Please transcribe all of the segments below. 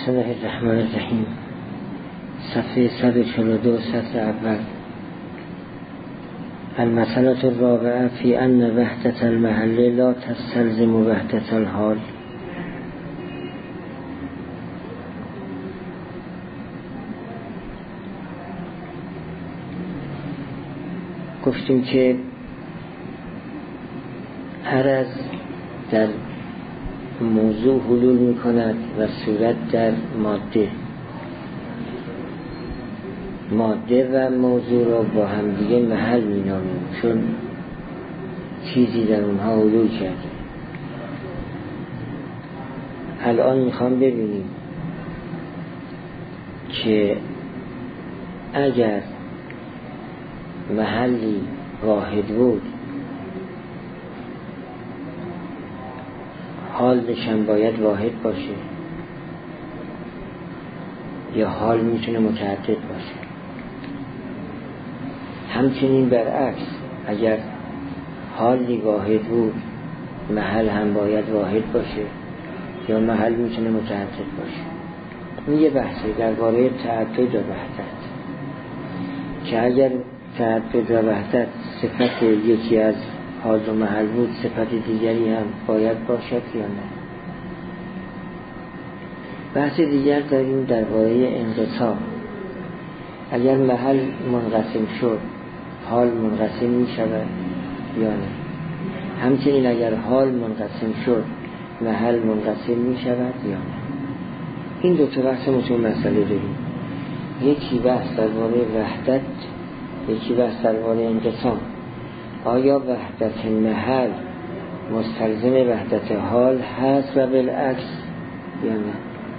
بسم الله الرحمن الرحیم. صفحه 142 سطر اول. المسألة الرابعة في أن وحدة المحل لا تستلزم وحدة الحال. گفتیم که عرض در موضوع حلول می کند و صورت در ماده و موضوع را با همدیگه محل می نامیم، چون چیزی در اونها حلول کرده. الان میخوام ببینیم که اگر محلی واحد بود، حالش هم باید واحد باشه یا حال میتونه متعدد باشه. همچنین برعکس، اگر حالی واحد بود، محل هم باید واحد باشه یا محل میتونه متعدد باشه. این یه بحثه درباره تعدد و وحدت، که اگر تعدد و وحدت صفت یکی از حال و محل بود، صفت دیگری هم باید باشد یا نه. بحث دیگر داریم درباره انقسام. اگر محل منقسم شد، حال منقسم می شود یا نه. همچنین اگر حال منقسم شد، محل منقسم می شود یا نه. این دو تا بحث متون مسئله داریم. یکی بحث درباره وحدت، یکی بحث درباره انقسام. آیا وحدت محل مستلزم وحدت حال هست و بالعکس یا نه؟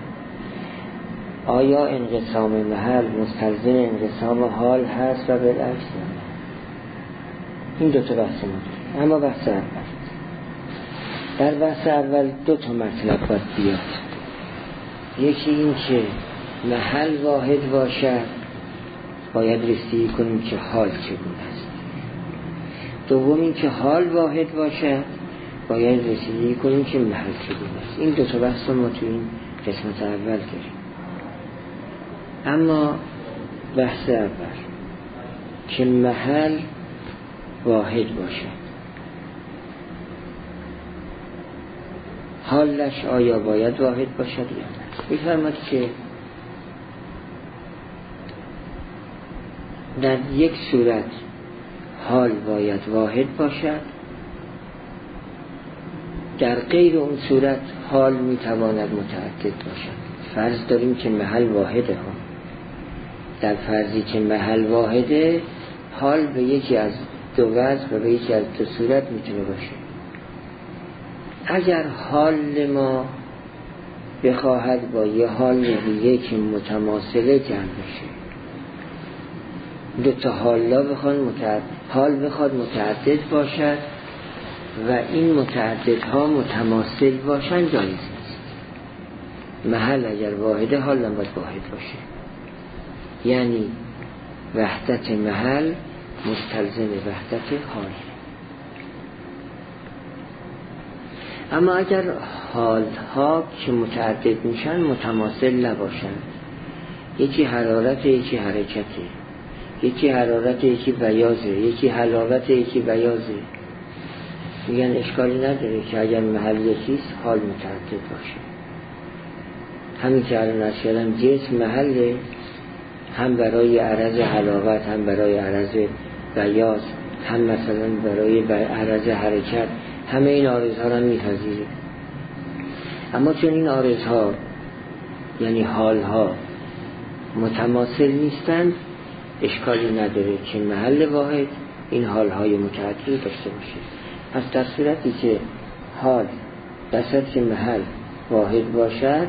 آیا انقسام محل مستلزم انقسام حال هست و بالعکس یا نه؟ این دو تا بحث ما. اما بحث اول، در بحث اول دو تا مطلب باید بیاد. یکی این که محل واحد باشد، باید رسیدگی کنیم که حال چگونه است. دوم این که حال واحد باشد، باید رسیدگی کنیم که محل چگونه است. این دو تا بحث ما تو این قسمت اول داریم. اما بحث اول که محل واحد باشد، حالش آیا باید واحد باشد یا نه؟ می‌فرماید که در یک صورت حال باید واحد باشد، در غیر اون صورت حال میتواند متعدد باشد. فرض داریم که محل واحده ها. در فرضی که محل واحده، حال به یکی از دو وجه و به یکی از دو صورت میتونه باشه. اگر حال ما بخواهد با یه حال دیگه که متماثله جمع بشه، دو تا حالا حال بخواد متعدد باشد و این متعددها متماثل باشن، جایز نیست. محل اگر واحده، حال هم باید واحد باشه. یعنی وحدت محل مستلزم وحدت حال. اما اگر حالها که متعدد میشن متماثل نباشن، یکی حرارت یکی حرکته، یکی حرارت یکی بیازه، یکی حرارت یکی بیازه، میگن اشکالی نداره که اگر محل یکیست حال متعدد باشه. همین که الان از کردم جسم محله، هم برای عرض حلاوت، هم برای عرض بیاز، هم مثلا برای عرض حرکت، همه این عارضها را میپذیره. اما چون این عارضها یعنی حالها متماثل نیستند، اشکالی نداره که محل واحد این حالهای متعدد داشته باشه. پس در صورتی که حال در صورتی که محل واحد باشد،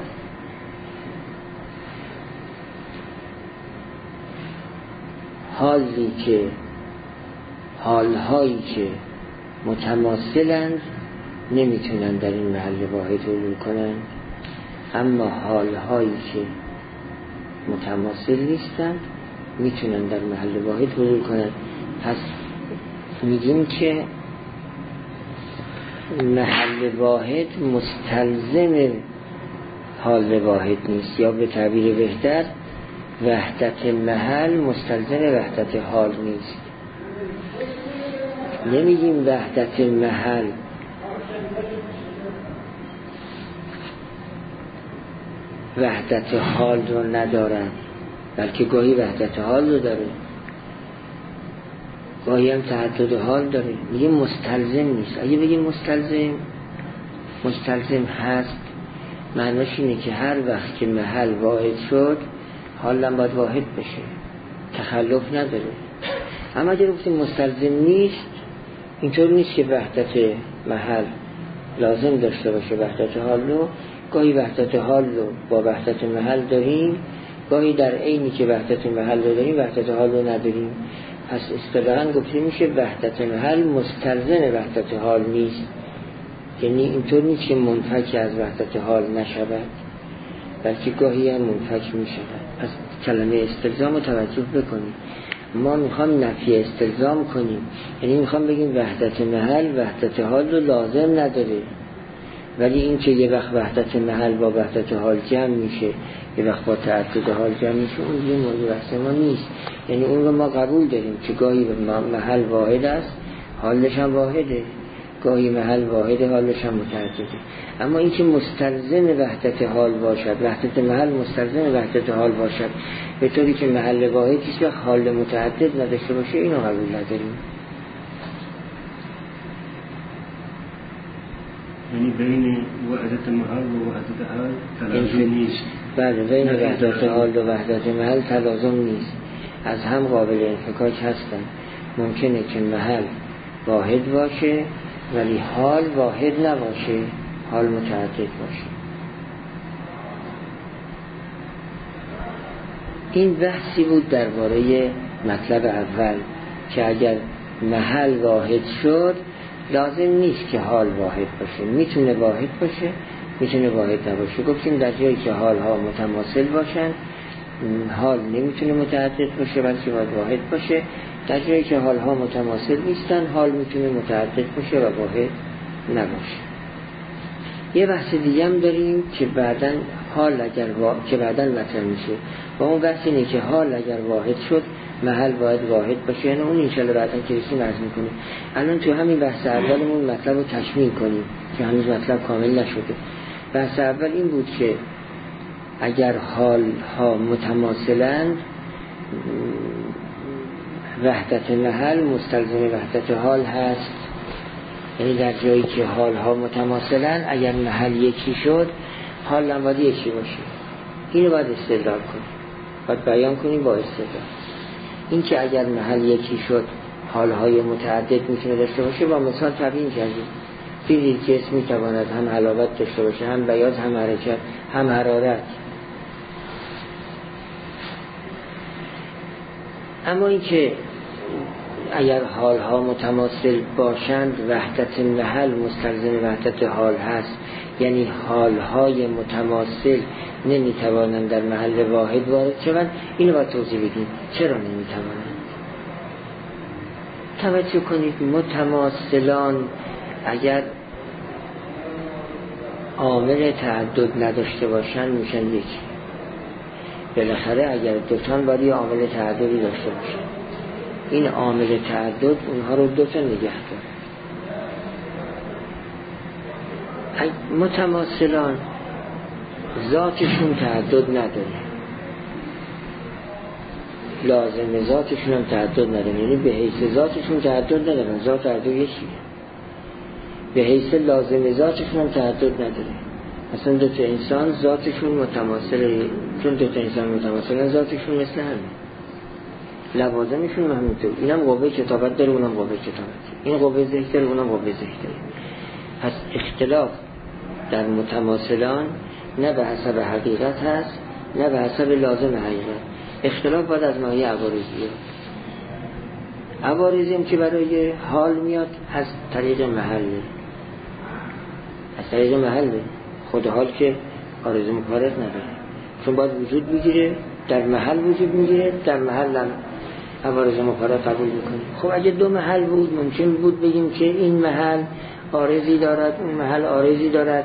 حالهایی که متماثلند نمیتونن در این محل واحد حلول کنن، اما حالهایی که متماثل نیستند میتونن در محل واحد حلول کنن. پس میگیم که محل واحد مستلزم حال واحد نیست، یا به تعبیر بهتر وحدت محل مستلزم وحدت حال نیست. نمیگیم وحدت محل وحدت حال رو ندارن، بلکه گاهی وحدت حال رو داره، گاهی هم تعدد حال داره. میگه مستلزم نیست. اگه بگیم مستلزم هست، معناش اینه که هر وقت که محل واحد شد حال هم باید واحد بشه، تخلف نداره. اما اگه گفتیم مستلزم نیست، اینطور نیست که وحدت محل لازم داشته باشه وحدت حال رو. گاهی وحدت حال رو با وحدت محل داریم، گاهی در عینی که وحدت محل رو داریم وحدت حال رو نداریم. پس اصطلاحاً گفته میشه وحدت محل مستلزم وحدت حال نیست. یعنی اینطور نیست که منفک از وحدت حال نشود، بلکه گاهی هم منفک میشود. پس کلمه استلزام رو توجه بکنیم. ما میخوام نفی استلزام کنیم، یعنی میخوام بگیم وحدت محل وحدت حال رو لازم نداره، ولی این که یه وقت وحدت محل با وحدت حال جمع میشه، یه وقت با تعدد حال جمع میشه، اون یه موضوع بحث ما نیست. یعنی اون رو ما قبول داریم که گاهی محل واحد است حالش هم واحده، گاهی محل واحده حالش هم متعدده. اما این که مستلزم وحدت حال باشد، وحدت محل مستلزم وحدت حال باشد به طوری که محل واحدیست و حال متعدد نداشته باشه، اینو قبول نداریم. یعنی بین وحدت محل و وحدت حال تلازم نیست. بله، بین وحدت حال و وحدت محل تلازم نیست، از هم قابل انفکاک هستن. ممکنه که محل واحد باشه ولی حال واحد نباشه، حال متعدد باشه. این بحثی بود درباره مطلب اول که اگر محل واحد شد لازم نیست که حال واحد باشه، میتونه واحد باشه میتونه واحد نباشه. گفتیم در جایی که حال ها متماثل باشن حال نمیتونه متعدد باشه بلکه باید واحد باشه. در جایی که حال ها متماثل نیستن حال میتونه متعدد باشه و واحد نباشه. یه بحث دیگه هم داریم که بعداً حال اگر که بعداً مطرح میشه، و اون بحث اینه که حال اگر واحد شد محل باید واحد باشه. یعنی اون انشالله بعداً که رسیم عرض میکنیم. الان تو همین بحث اولمون مطلب رو تشمیل کنیم که هنوز مطلب کامل نشده. بحث اول این بود که اگر حال ها متماثلند وحدت محل مستلزم وحدت حال هست. یعنی در جایی که حال ها متماثلند اگر محل یکی شد حال هم باید یکی باشه. اینو باید استدلال کنیم، باید بیان کنیم با استدلال. این که اگر محل یکی شد حال های متعدد میتونه داشته باشه با مثال تبیین کردیم. دیدید که اسم میتواند هم حلاوت داشته باشه، هم بیاض، هم حرکت، هم حرارت. اما این که اگر حال ها متماثل باشند وحدت محل مستلزم وحدت حال هست، یعنی حال های متماثل نمیتوانند در محل واحد وارد شوند. اینو باید توضیح بدیم چرا نمیتوانند. توجه کنید، متماثلان اگر عامل تعدد نداشته باشند میشن یکی. بالاخره اگر دوتان باید یه عامل تعددی داشته باشن، این عامل تعدد اونها رو دوتا نگه داره. متماثلان ذاتشون تعدد نداره، لازم ذاتشون هم تعدد نداره. یعنی به حیث ذاتشون تعدد ندارن، ذات تعدد یکیه. به حیث لازم ذاتشون هم تعدد نداره. اصلا دوتا انسان ذاتشون متماثله، چون دوتا انسان متماثلن ذاتشون مثل همه، لوازمشون همینطور. اینم قوه کتابت داره، اونم قوه کتابت، این قوه ذهن داره، اونم قوه ذهن داره. پس اختلاف در متماثلان نه به حسب حقیقت هست نه به حسب لازم حقیقت. اختلاف باید از ماهی عوارضیه. عوارضی هم که برای حال میاد از طریق محله، از طریق محله. خود حال که عارض مکارت نداره، چون باید وجود میگیره، در محل وجود میگیره، در محل هم عوارض مکارت قبول میکنه. خب اگه دو محل بود ممکن بود بگیم که این محل عارضی دارد، اون محل عارضی دارد.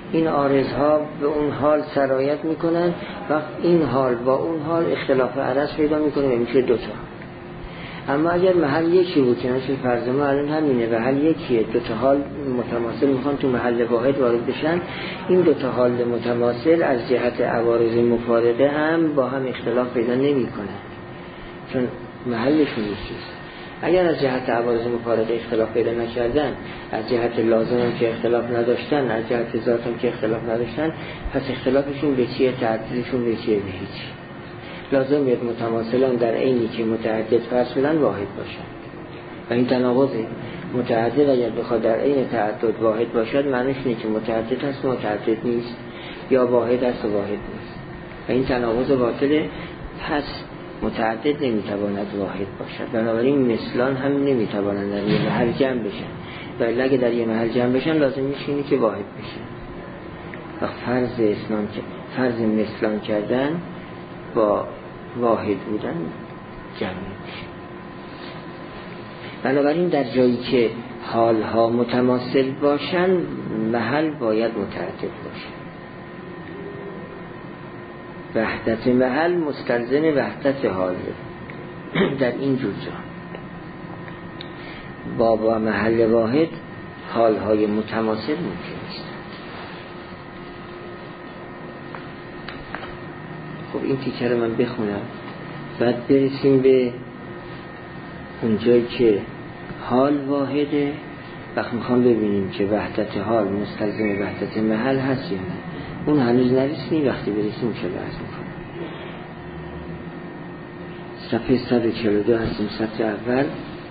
این عارضها به اون حال سرایت میکنن و این حال با اون حال اختلاف عرض پیدا میکنه و میشه دوتا. اما اگر محل یکی بود که نشه فرض ما الان همینه، محل یکیه، دوتا حال متماثل میخوان تو محل واحد وارد بشن، این دوتا حال متماثل از جهت عوارض مفارقه هم با هم اختلاف پیدا نمیکنن، چون محلشون یکیست. اگر از جهت عوارض مفارقه اختلاف پیدا نکردن، از جهت لازم هم که اختلاف نداشتن، از جهت ذات هم که اختلاف نداشتن، پس اختلافشون به چیه؟ تعددشون به چیه؟ به هیچ. لازم بیاد متماثلان در عینی که متعدد فرض کنن واحد باشن و این تناقضه. متعدد اگر بخواد در عین تعدد واحد باشد، معنیش اینه که متعدد هست و متعدد نیست، یا واحد هست و واحد نیست و این تناقض باطله. پس متعدد نمیتواند واحد باشد، بنابراین مثلان هم نمیتوانند در یه محل جمع بشن و اگه در یه محل جمع بشن لازم میشه اینه که واحد بشن و فرض مثلان کردن با واحد بودن جمع میشه. بنابراین در جایی که حالها متماثل باشن، محل باید متعدد باشه. وحدت محل مستلزم وحدت حال. در این جور جا با محل واحد حالهای متماثل ممکن است. خب این تیکه رو من بخونم، بعد برسیم به اونجایی که حال واحده. وقت میخوام ببینیم که وحدت حال مستلزم وحدت محل هست یا نه. اون هنوز نرسیم، وقتی برسیم چه بحث میکنم. صفحه 142 هستیم، سطر اول.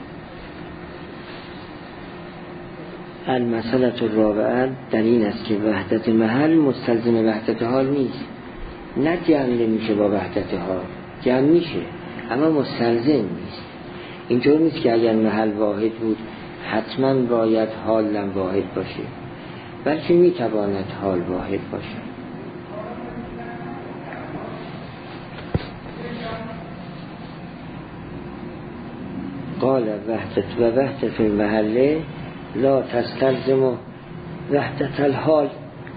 المسئله الرابعه در این است که وحدت محل مستلزم وحدت حال نیست. نه جمع نمیشه با وحدت حال، جمع میشه اما مستلزم نیست. اینطور نیست که اگر محل واحد بود حتما باید حال هم واحد باشه، بلکه میتواند حال واحد باشه. قال وحدت المحل لا تستلزم وحدت الحال.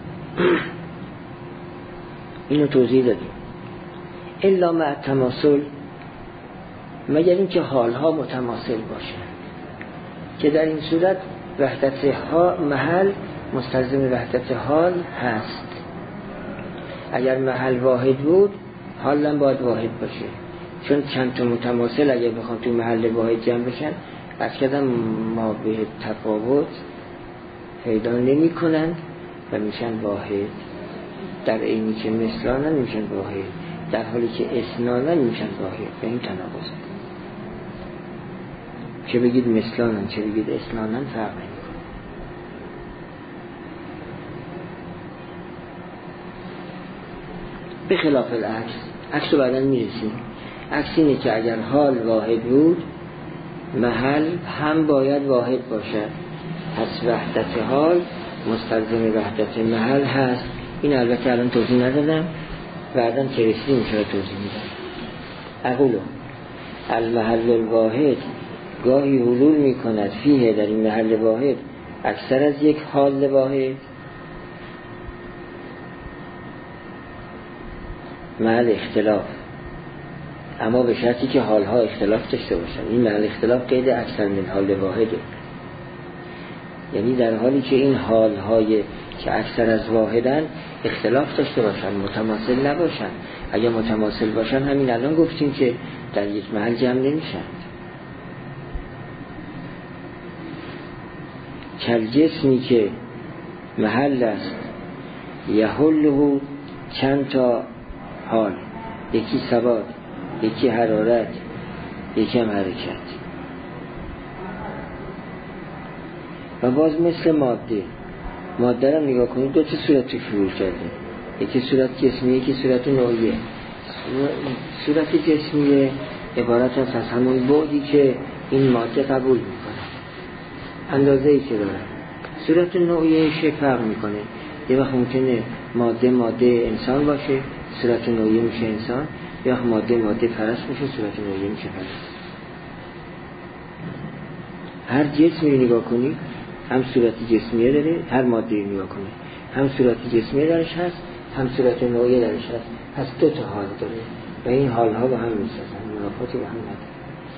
اینو توضیح دادیم. الا مع تماثل، مگر اینکه حالها متماثل باشن، که در این صورت وحدت محل مستلزم وحدت حال هست. اگر محل واحد بود، حال هم باید واحد باشه، چون چند تا متماثل اگر بخوام تو محل واحد جمع بشن، از کدام ما به تفاوت پیدا نمی کنند و میشن واحد. در اینی که مثلانن میشن واحد، در حالی که اثنانن میشن واحد. به این تناقض چه بگید مثلانن چه بگید اثنانن فرق نمیکنه. به خلاف عکس رو بعداً میرسیم. عکس اینه که اگر حال واحد بود، محل هم باید واحد باشد. پس وحدت حال مستلزم وحدت محل هست. این البته الان توضیح ندادم، بعداً که رسیدیم چرا توضیح میدم. اقولو المحل الواحد گاهی حلول میکند فیه، در این محل واحد، اکثر از یک حال واحد. محل اختلاف، اما به شرطی که حالها اختلاف داشته باشن. این محل اختلاف قید اکثر من حال واحده، یعنی در حالی که این حالهای که اکثر از واحدن اختلاف داشته باشن، متماثل نباشن. اگر متماثل باشن، همین الان گفتیم که در یک محل جمع نمیشن. کل جسمی که محل است، یحله چند تا حال، یکی ثبات، یکی حرارت، یکی هم حرکت. و باز مثل ماده رو نگاه کنید، دو تا صورت شروع کرده، یکی صورت جسمیه، یکی صورت نوعیه. صورت جسمیه عبارت است از همون بعدی که این ماده قبول میکنه، اندازه‌ای که داره. صورت نوعیه فرق میکنه. یه وقت ممکنه ماده انسان باشه، صورت نوعیه میشه انسان. یه وقت ماده فرس میشه، صورت نوعیه میشه فرس. هر جسمی نگاه کنید هم صورت جسمیه داره، هر ماده نگاه کنید هم صورت جسمی درش هست، هم صورت نوعی درش هست. پس دو تا حال داره و این حالها با هم میسازن، منافاتی با هم نداره.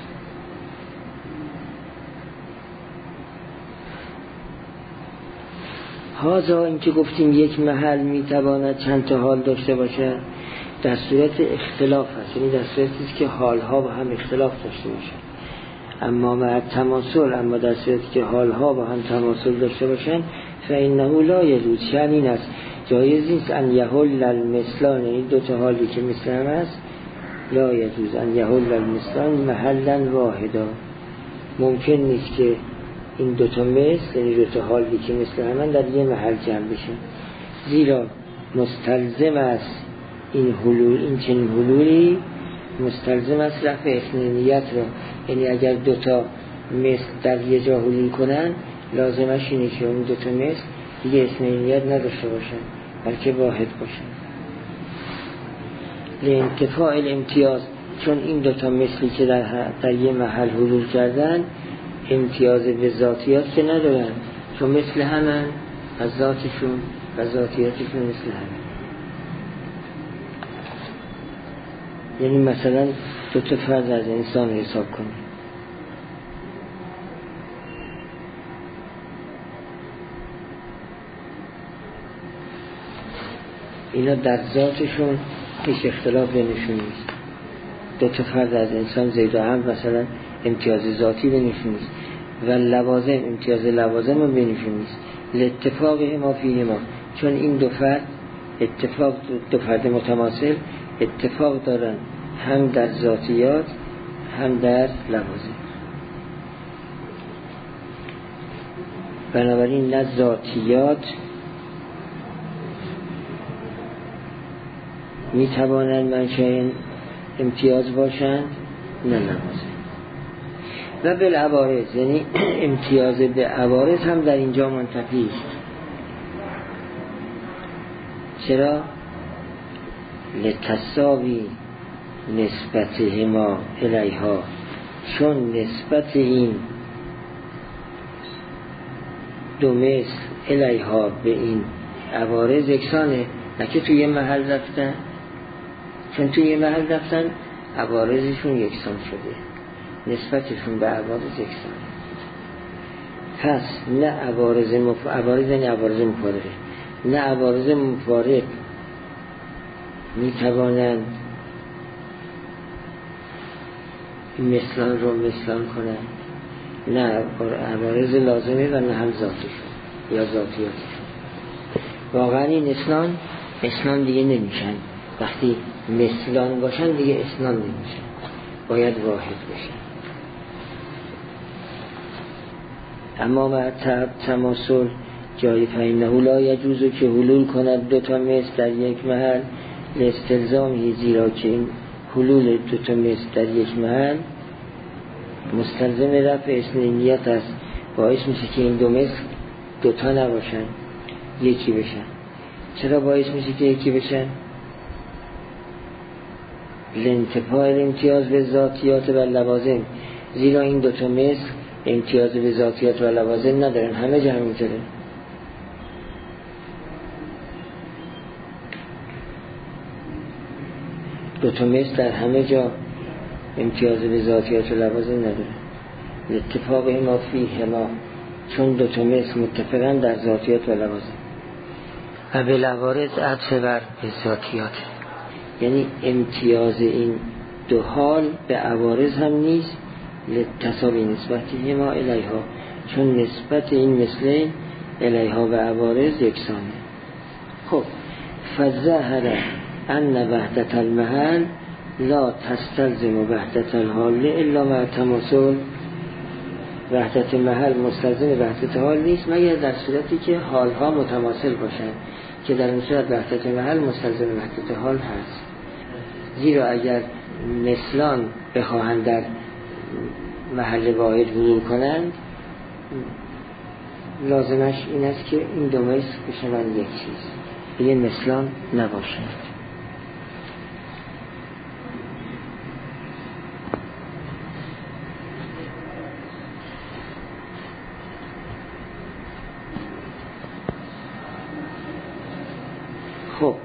هازا این که گفتیم یک محل میتواند چند تا حال داشته باشه در صورت اختلاف هست، یعنی در صورتی که حالها با هم اختلاف داشته باشه. اما مع تماثل، اما در صورتی که حالها با هم تماثل داشته باشن فإنه لا یجوز، شأن این است جایز نیست ان یحل المثلان، این دو تا حالی که مثل هم است، لا یجوز ان یحل المثلان محلا واحدا، ممکن نیست که این دو تا مثل، یعنی دو تا حالی که مثل هم در یه محل جمع بشن، زیرا مستلزم است این حلول، این چنین حلولی مستلزم است رفع اثنینیت را، یعنی اگر دو تا مثل در یه جا حلول کنن لازمش اینه که اون دو تا مثل دیگه اثنینیت نداشته باشن بلکه واحد باشن. لانتفاع الامتیاز، چون این دو تا مثلی که در یه محل حلول کردن امتیاز به ذاتیات که ندارن، چون مثل همن از ذاتشون و ذاتیاتشون مثل همن. یعنی مثلا دو تا فرد از انسان حساب کنیم، اینا در ذاتشون هیچ اختلاف بینشون نیست. دو تا فرد از انسان زید و عمرو مثلا امتیاز ذاتی بینشون نیست و لوازم امتیاز لوازم هم بینشون نیست. لاتفاق ما فیه ما، چون این دو فرد اتفاق، دو فرد متماثل اتفاق دارن هم در ذاتیات هم در لوازم. بنابراین نه ذاتیات می توانند منشأ امتیاز باشند نه لوازم. و بالعوارض، یعنی امتیاز به عوارض هم در اینجا منتفی است. چرا؟ لتساوی نسبتهما الیها، چون نسبت این دو مثل الیها به این عوارض یکسانه، نه که توی یه محل رفتن، چون توی یه محل رفتن عوارضشون یکسان شده، نسبتشون به عوارض یکسانه. پس نه عوارض یعنی عوارض مفارقه، نه عوارض مفارق می توانند مثلان رو مثلان کنند، نه عوارض لازمه و نه هم ذاتشون یا ذاتیاتشون. واقعا این مثلان دیگه نمیشن، وقتی مثلان باشن دیگه اسنان نمیشن، باید واحد بشن. اما مع تماثل جای فإنه لا یجوز که حلول کند دو تا مثل در یک محل لاستلزامی، زیرا که این حلول دو تا مثل در یک محل مستلزم رفع اثنینیت است، باعث میشه که این دو مثل دوتا نباشن یکی بشن. چرا باعث میشه که یکی بشن؟ لانتفاع امتیاز به ذاتیات و لوازم، زیرا این دوتا مثل امتیاز به ذاتیات و لوازم ندارن، همه جا همینطوره. دوتا مثل در همه جا امتیاز به ذاتیات و لوازم نداره. اتفاق ما فیه ما، چون دوتا مثل متفقن در ذاتیات و لوازم. و بالعوارض عطف بر ذاتیات، یعنی امتیاز این دو حال به عوارض هم نیست، لتساوی نسبتی ما الیها، چون نسبت این مثل الیها و عوارض یکسانه. خب فظهر ان وحدت المحل لا تستلزم وحدت الحال الا مع تماثل، وحدت محل مستلزم وحدت حال نیست مگر در صورتی که حالها متماثل باشند، که در این صورت وحدت محل مستلزم وحدت حال هست. زیرا اگر مثلان بخواهند در محل واحد حلول کنند لازمش این است که این دو مثل بشوند یک چیز، دیگه مثلان نباشند.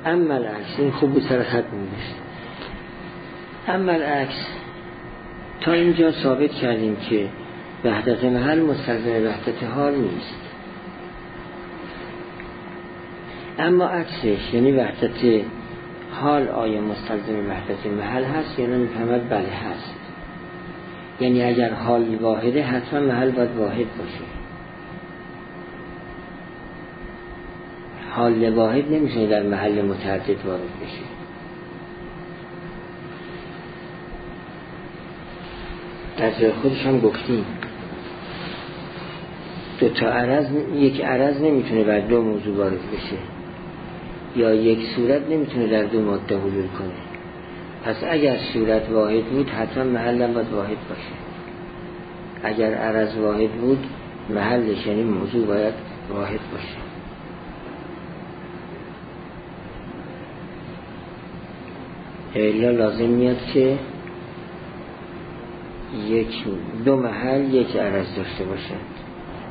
اما العکس، این خوب بود سر خط می‌نوشت. اما العکس، تا اینجا ثابت کردیم که وحدت محل مستلزم وحدت حال نیست. اما عکسش یعنی وحدت حال آیا مستلزم وحدت محل هست یا نه؟ میفهمد بله هست. یعنی اگر حال واحده حتما محل باید واحد باشه. حال واحد نمیشه در محل متعدد وارد بشه. در جای خودش هم گفتیم دو تا عرض، یک عرض نمیتونه بر دو موضوع وارد بشه، یا یک صورت نمیتونه در دو ماده حلول کنه. پس اگر صورت واحد بود حتما محل هم باید واحد باشه. اگر عرض واحد بود محلش یعنی موضوع باید واحد باشه. الا لازم میاد که دو محل یک عرض داشته باشند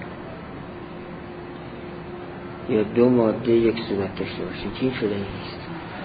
یا دو ماده یک صورت داشته باشند که این شده نیست.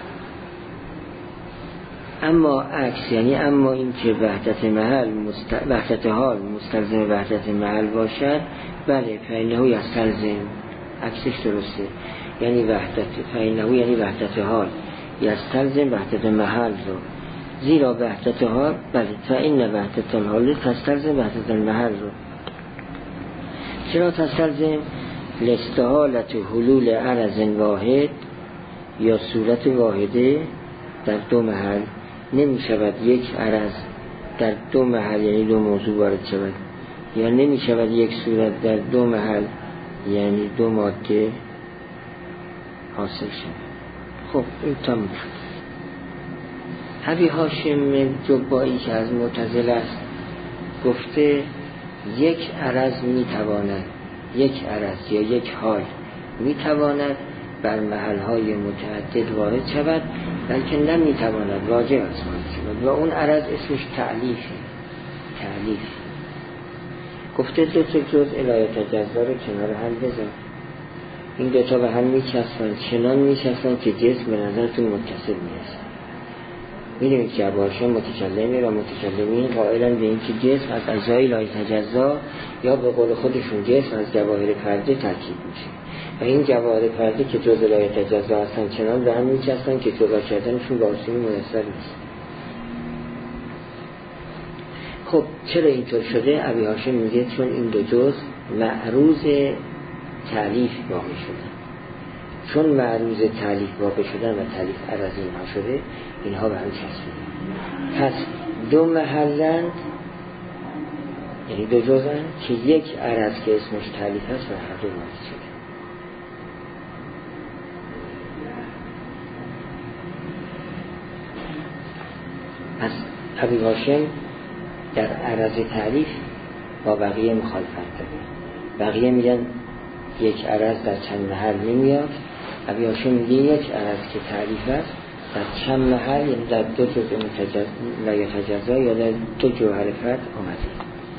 اما عکس یعنی اما این که وحدت حال مستلزم وحدت محل باشد، بله فإنه یستلزم، عکسش درسته، یعنی فإنه یعنی وحدت حال یستلزم وحدت محل رو، زیرا وحدت حال بله فإن وحدت الحال تستلزم وحدت المحل رو. چرا تستلزم؟ لاستحالة حلول عرض واحد یا صورت واحده در دو محل. نمی شود یک عرض در دو محل یعنی دو موضوع وارد شود، یا نمی شود یک صورت در دو محل یعنی دو ماده حاصل شود. خب این تمام شد. ابی هاشم جبایی که از معتزله است گفته یک عرض میتواند، یک عرض یا یک حال میتواند بر محلهای متعدد وارد شود، بلکه نمیتواند واجب است وارد شود و اون عرض اسمش تعلیفه. تعلیف گفته دو تا جز الایه تجزا رو کنار هم بذار، این دوتا به هم میچسبن، چنان میچسبن که جسم به نظرتون متصل میرسن. میدونید که ابوهاشم متکلمی و متکلمین قائلن به این که جسم از اجزای لایه تجزا یا به قول خودشون جسم از جواهر پرده ترکیب میشه و این جواهر پرده که جز لایه تجزا هستن چنان به هم میچسبن که جدا کردنشون با آسانی میسر نیست. خب چرا اینطور شده؟ ابی هاشم میگه چون این دو جز معروض تعلیف واقع شدن. چون معروض تعلیف واقع شدن و تعلیف عرض اینها شده، اینها به هم چسبیدن. پس دو محلند یعنی دو جزن که یک عرض که اسمش تعلیف هست و هر دو وارد شده. پس ابی هاشم در عرض تعلیف با بقیه مخالفت داره. بقیه میگن یک عرض در چند محل نمیاد، ابی هاشم میگه یک عرض که تعلیف است در چند محل، یعنی در دو جزء لایه تجزا یا در دو جوهر فرد آمده.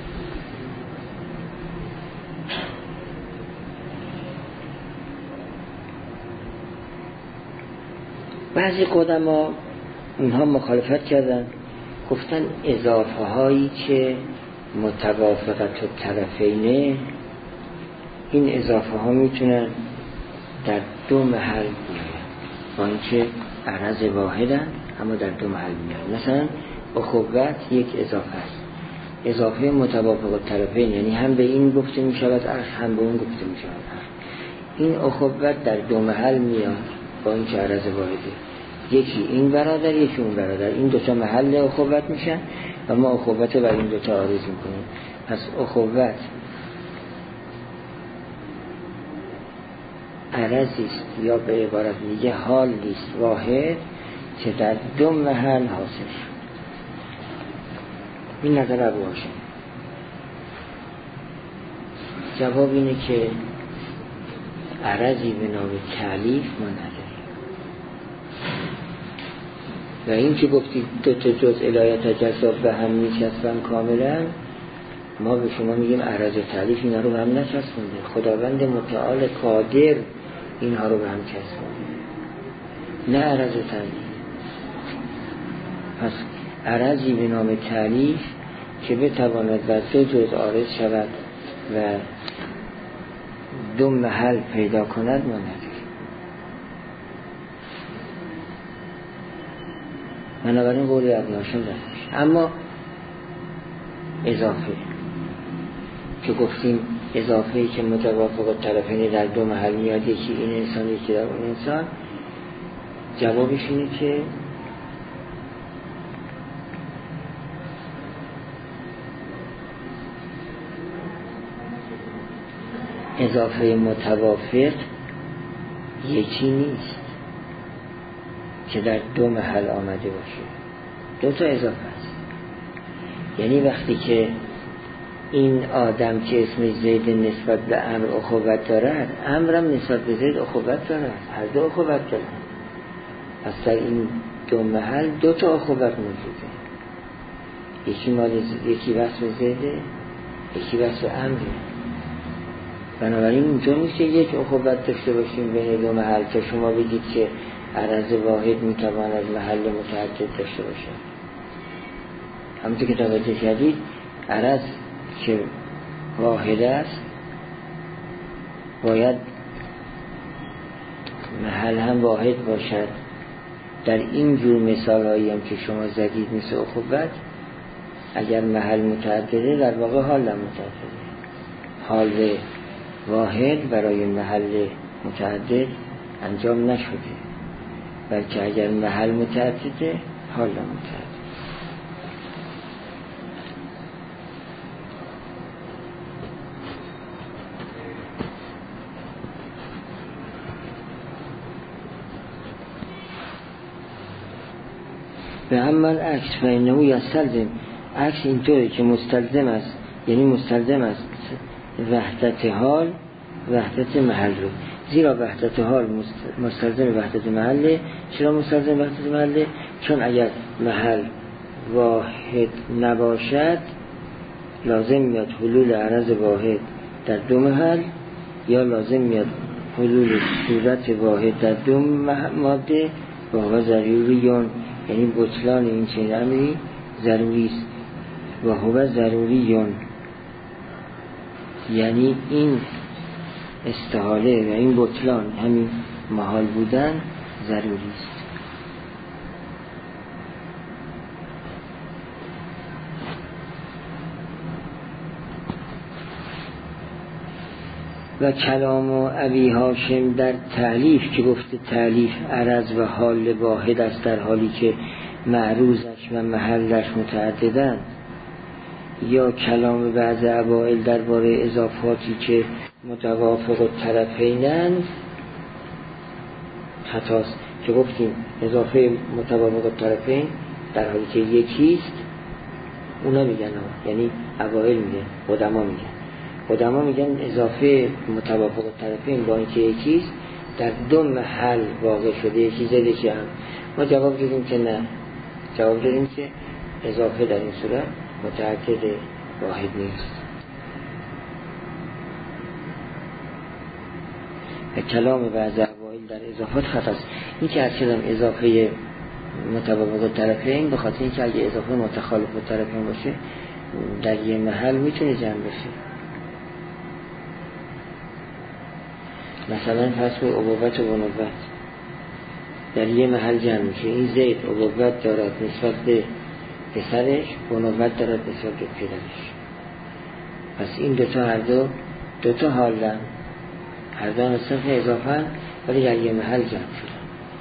بعضی قدما اونها مخالفت کردن، گفتن اضافه هایی که متوافقت الطرفینه، این اضافه ها میتونن در دو محل بیاین با اینکه عرض واحدن اما در دو محل بیاین. مثلا اخوت یک اضافه است، اضافه متوافق الطرفین، یعنی هم به این گفته میشود عرض هم به اون گفته میشود عرض. این اخوت در دو محل میاد با اینکه عرض واحده، یکی این برادر یکی اون برادر، این دوتا محل اخوت میشن و ما اخوت بر این دوتا عارض میکنیم. پس اخوت عرضی است یا به عبارت دیگه حالی است واحد که در دو محل حاصل شد. این نظر ابوهاشم. جواب اینه که عرضی به نام تعلیف ما نداریم و این که گفتید دو تا جز الایه تجزا به هم میچسبن کاملا، ما به شما میگیم عرض تعلیف اینا رو به هم نچسبونده، خداوند متعال قادر اینها رو به هم چسبونده. نه عرض تعلیف. پس عرضی به نام تعلیف که بتواند بر دو جزء عارض شود و دو محل پیدا کند ما نداریم. بنابراین قول ابناشون دست. اما اضافه که گفتیم اضافه‌ای که متوافق الطرفین در دو محل میاد، یکی این انسان یکی در اون انسان، جوابش اینه که اضافه متوافق یکی نیست که در دو محل آمده باشه، دو تا اضافه است. یعنی وقتی که این آدم که اسمش زید نسبت به امر اخوت دارد، امرم نسبت به زید اخوت دارد، هر دو اخوت دارد. پس در این دو محل دو تا اخوت موجوده، یکی وصف زیده، یکی وصف امره. بنابراین اونجا نیست که یک اخوت داشته باشیم بین دو محل که شما بگید که عرض واحد میتواند محل متعدد داشته باشه. همونطور که توجه کردید عرض که واحد است باید محل هم واحد باشد. در این جور مثال هایی هم که شما زدید مثل اخوت، اگر محل متعدده در واقع حال هم متعدده، حال واحد برای محل متعدد انجام نشده، بلکه اگر محل متعدده حال هم متعدده. به عمل عکس فینهو یستلزم، عکس اینطوری که مستلزم است، یعنی مستلزم است وحدت حال وحدت محل رو، زیرا وحدت حال مستلزم وحدت محله. چرا مستلزم وحدت محله؟ چون اگر محل واحد نباشد لازم میاد حلول عرض واحد در دو محل، یا لازم میاد حلول صورت واحد در دو ماده و هو ضروریون، یعنی بطلان این چنین امری ضروری است. و هو ضروریون یعنی این استحاله و این بطلان، همین محال بودن ضروری است. و کلام ابی هاشم در تعلیف که گفته تعلیف عرض و حال واحد است در حالی که معروضش و محلش متعددند، یا کلام بعض اوائل درباره اضافاتی که متوافق الطرفینند خطاست. که گفتیم اضافه متوافق الطرفین در حالی که یکیست، اونا میگن یعنی اوائل میگن، قدما میگن اضافه متوافق الطرفین با اینکه یکیست در دو محل واقع شده، یکی زده یکی هم. ما جواب دادیم که نه، جواب دادیم که اضافه در این صورت متعدد واحد نیست. و کلام بعض اوائل در اضافات خطاست. این که هرچی هم اضافه متوافق الطرفین به خاطر اینکه اگه اضافه متخالف الطرفین باشه در یه محل میتونه جمع بشه. مثلا فرض کنید ابوت و بنوت در یه محل جمع میشه. این زید ابوت دارد نسبت به پسرش، بنوت دارد نسبت به پدرش. پس این دوتا هر دوتا حالن، هر دو نسبت اضافه ولی در یه محل جمع شدن.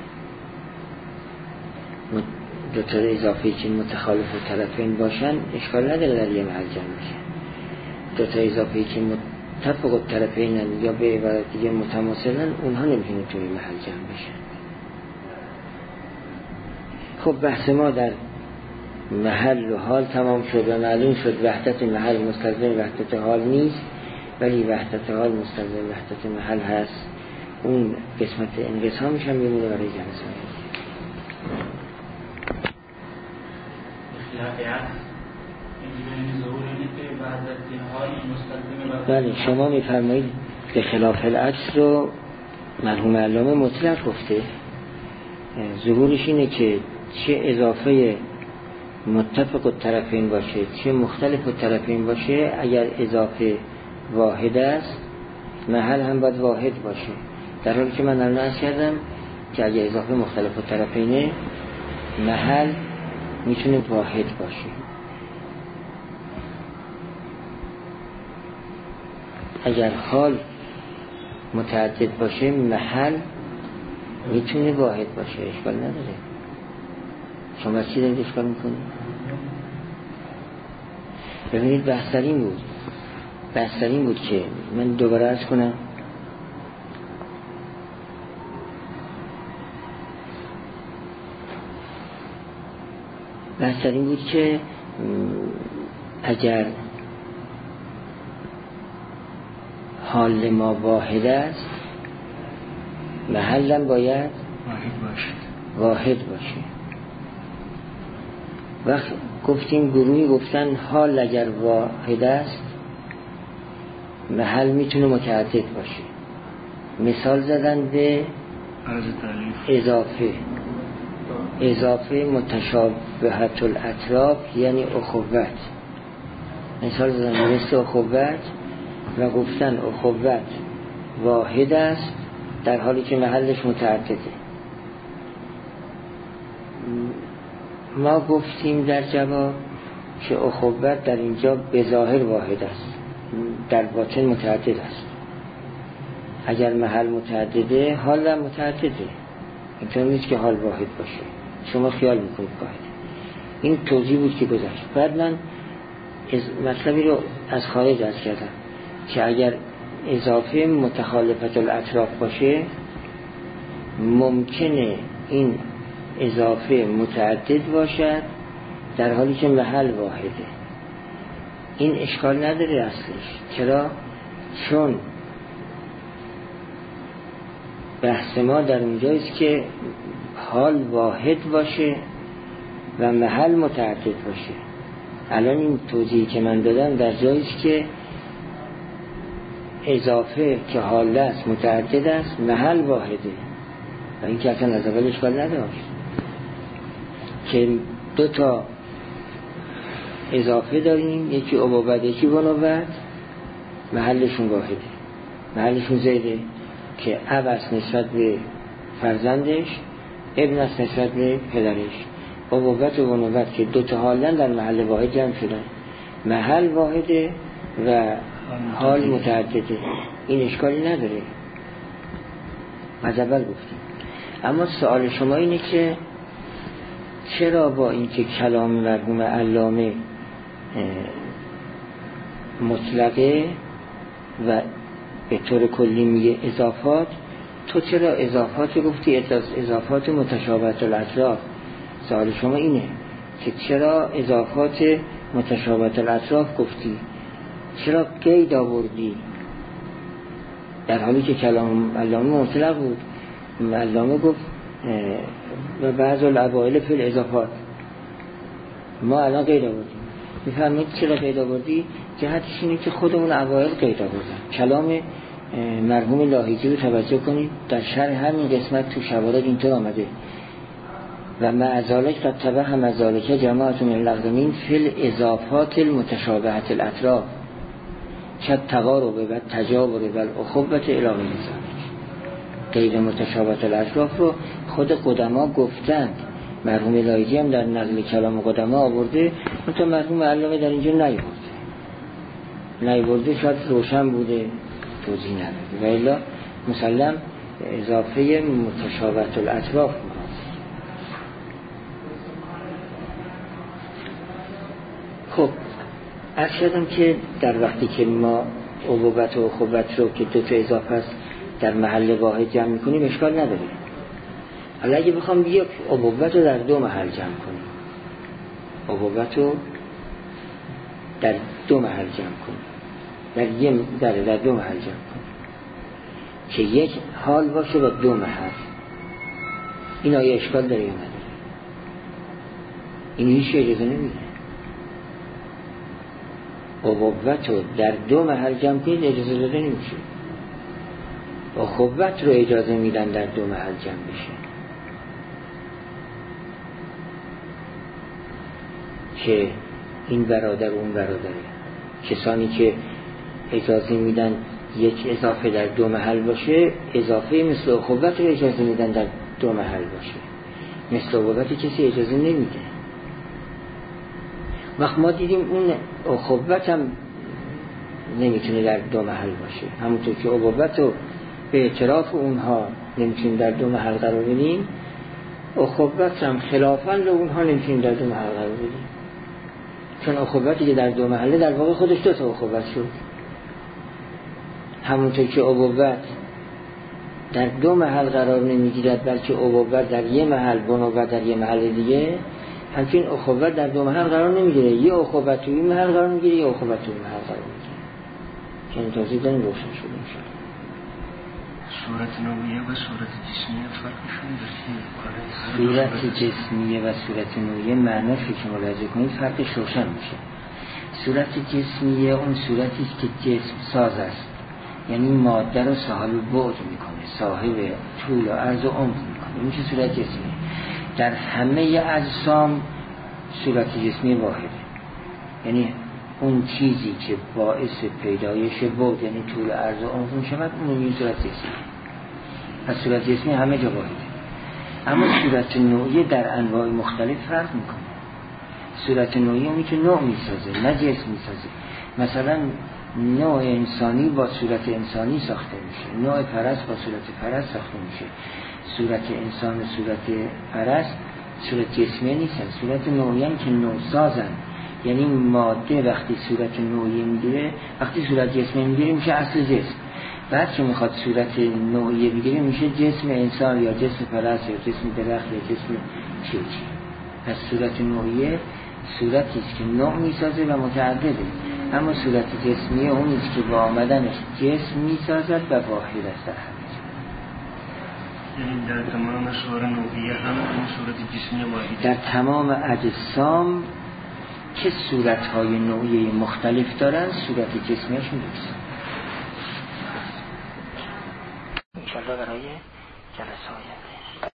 دوتا اضافه‌ای که متخالف الطرفین باشن اشکال نداره در یه محل جمع میشه. دوتا اضافه‌ای که متفق الطرفینن یا به عبارت دیگه متماثلن، اونها نمیتونه توی محل جمع بشن. خب بحث ما در محل و حال تمام شد و معلوم شد وحدت محل مستلزم وحدت حال نیست، ولی وحدت حال مستلزم وحدت محل هست. اون قسمت انقسامش هم میمونه برای جلسه بله. شما میفرمایید به خلاف العکس رو مرحوم علامه مطلق گفته، ظهورش اینه که چه اضافه متفق الطرفین باشه چه مختلف الطرفین باشه، اگر اضافه واحد است محل هم باید واحد باشه، در حالی که من الان عرض کردم که اگر اضافه مختلف الطرفینه محل میتونه واحد باشه. اگر حال متعدد باشه محل میتونه واحد باشه، اشکال نداره. شما چی دارید اشکال میکنید؟ ببینید بحث در این بود که من دوباره عرض کنم بحث در این بود که اگر حال ما واحد است محلم باید واحد باشه. وقت گفتیم گروهی گفتن حال اگر واحد است محل میتونه متعدد باشه. مثال زدن به اضافه متشابهت الاطراف یعنی اخوت. مثال زدن مثل اخوت و گفتن اخوت واحد است در حالی که محلش متعدده. ما گفتیم در جواب که اخوت در اینجا به ظاهر واحد است، در باطن متعدد است. اگر محل متعدده حال هم متعدده، اینطور نیست که حال واحد باشه. شما خیال میکنید واحد. این توضیح بود که گذشت. بعد من مطلبی رو از خارج عرض کردم که اگر اضافه متخالفت الاطراف باشه ممکنه این اضافه متعدد باشد در حالی که محل واحده. این اشکال نداره اصلش. چرا؟ چون بحث ما در اونجایست که حال واحد باشه و محل متعدد باشه. الان این توضیحی که من دادم در جاییست که اضافه که حال است متعدد است محل واحده و این که اصلا از اول اشکال نداشت که دو تا اضافه داریم، یکی ابوبت یکی بنوبت، محلشون واحده، محلشون زیده که اب است نسبت به فرزندش، ابن است نسبت به پدرش. ابوبت و بنوبت که دو تا حالن در محل واحد جمع شدن، محل واحده و حال متعدده. این اشکالی نداره، از اول گفتیم. اما سوال شما اینه که چرا با اینکه کلام مرحوم علامه مطلقه و به طور کلی میگه اضافات، تو چرا اضافات گفتی اضافات متشابهت الاطراف؟ سوال شما اینه که چرا اضافات متشابهت الاطراف گفتی، چرا قید آوردی در حالی که کلام علامه مطلق بود؟ علامه گفت و بعض الاوائل فی الاضافات. ما الان قید آوردیم. میفهمید چرا قید آوردی؟ جهتش اینه که خودمون اوائل قید آوردن. کلام مرحوم لاهیجی رو توجه کنید، در شرح همین قسمت تو شواهد اینطور آمده و مع ذالک قد تبهم از ذالک جماعت من الاقدمین فی الاضافات المتشابهت الاطراف که تقارب و تجاور و الاخوت الی غیر ذالک. غیر متشابهت الاطراف رو خود قدما گفتند. مرحوم لاهیجی هم در نقل کلام قدما آورده، منتها مرحوم علامه در اینجا نیاورده. شاید روشن بوده توضیح نداده و الا مسلم اضافه متشابهت الاطراف. خب عرض کردم که در وقتی که ما ابوبت و اخوت رو که دو تا اضافه است در محل واحد جمع میکنیم اشکال نداره. حالا اگه بخوام یک ابوبت رو در دو محل جمع کنیم، ابوبت رو در دو محل جمع کنیم، در دو محل جمع کنیم که یک حال باشه و دو محل، این آیا اشکال داره یا نداره؟ این هیچ اجازه نمیده. ابوبت رو در دو محل جمع کنید اجازه داده نمیشه. اخوت رو اجازه میدن در دو محل جمع بشه. که این برادر اون برادره. کسانی که اجازه میدن یک اضافه در دو محل باشه، اضافه مثل اخوت رو اجازه میدن در دو محل باشه. مثل اخوت کسی اجازه نمیده. وقت ما دیدیم اون اخوت هم نمیتونه در دو محل باشه، همونطور که اخوت رو به اعتراف اونها نمیتونیم در دو محل قرار بدیم، اخوت هم خلافاً به اونها نمیتونیم در دو محل قرار بدیم، چون اخوتی که در دو محله در واقع خودش دو تا اخوت شد. همونطور که اخوت در دو محل قرار نمیگیرد بلکه اخوت در یه محل، بنوت در یه محل دیگه، همچنین اخوت در دو محل قرار نمیگیره، یه اخوت توی این محل قرار میگیره، یه اخوت توی محل قرار میگیره. که این توضیح داریم روشن شد انشاءالله. صورت نوعیه و صورت جسمیه فرقشون در صورت جسمیه و صورت نوعیه معناش که ملاحظه کنید فرقش روشن میشه. صورت جسمیه اون صورتی است که جسم ساز است، یعنی ماده رو صاحب بعد میکنه، صاحب طول و عرض و عمق میکنه، این میشه صورت جسمیه. در همه اجسام صورت جسمی واحده، یعنی اون چیزی که باعث پیدایش بعد یعنی طول و عرض و عمق میشود اون میشه صورت جسمی. پس صورت جسمی همه جا واحده. اما صورت نوعی در انواع مختلف فرق میکنه. صورت نوعی اونی که نوع میسازه نه جسم میسازه. مثلا نوع انسانی با صورت انسانی ساخته میشه، نوع پرست با صورت پرست ساخته میشه. صورت انسان و صورت پرست صورت جسمی نیستن، صورت نوعی هم که نوع سازن. یعنی ماده وقتی صورت نوعی میگیره، وقتی صورت جسمی میگیره میشه اصل جسم. بعد که میخواد صورت نوعی بگیره میشه جسم انسان یا جسم پرست یا جسم درخت یا جسم چیزی. پس صورت نوعی صورتی است که نوع میسازه و متعدده، اما صورت جسمی اونی است که با آمدنش جسم میسازد و واحد است در همه جا. یعنی در تمام صور نوعیه هم این صورت جسمی واحده. در تمام اجسام که صورت‌های نوعی مختلف دارن صورت جسمیشون درست. انشاءالله برای جلسه آینده